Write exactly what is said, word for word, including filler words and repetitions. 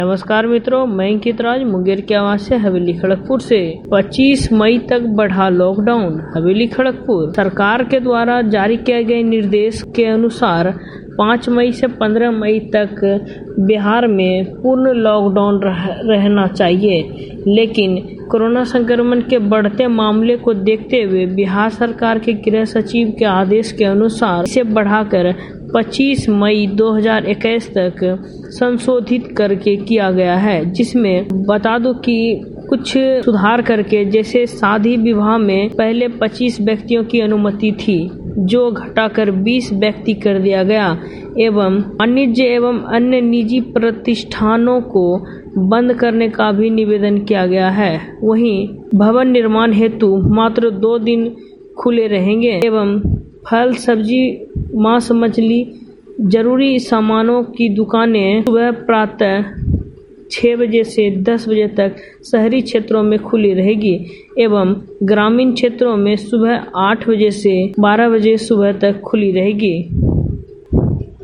नमस्कार मित्रों, मैं अंकित राज मुंगेर की आवाज से हवेली खड़गपुर से। पच्चीस मई तक बढ़ा लॉकडाउन। हवेली खड़गपुर सरकार के द्वारा जारी किए गए निर्देश के अनुसार पाँच मई से पंद्रह मई तक बिहार में पूर्ण लॉकडाउन रह, रहना चाहिए, लेकिन कोरोना संक्रमण के बढ़ते मामले को देखते हुए बिहार सरकार के गृह सचिव के आदेश के अनुसार इसे बढ़ाकर पच्चीस मई दो हज़ार इक्कीस तक संशोधित करके किया गया है, जिसमें बता दूं कि कुछ सुधार करके, जैसे शादी विवाह में पहले पच्चीस व्यक्तियों की अनुमति थी, जो घटाकर बीस व्यक्ति कर दिया गया, एवं वाणिज्य एवं अन्य निजी प्रतिष्ठानों को बंद करने का भी निवेदन किया गया है। वहीं भवन निर्माण हेतु मात्र दो दिन खुले रहेंगे एवं फल, सब्जी, मांस, मछली, जरूरी सामानों की दुकानें सुबह प्रातः छह बजे से दस बजे तक शहरी क्षेत्रों में खुली रहेगी एवं ग्रामीण क्षेत्रों में सुबह आठ बजे से बारह बजे सुबह तक खुली रहेगी।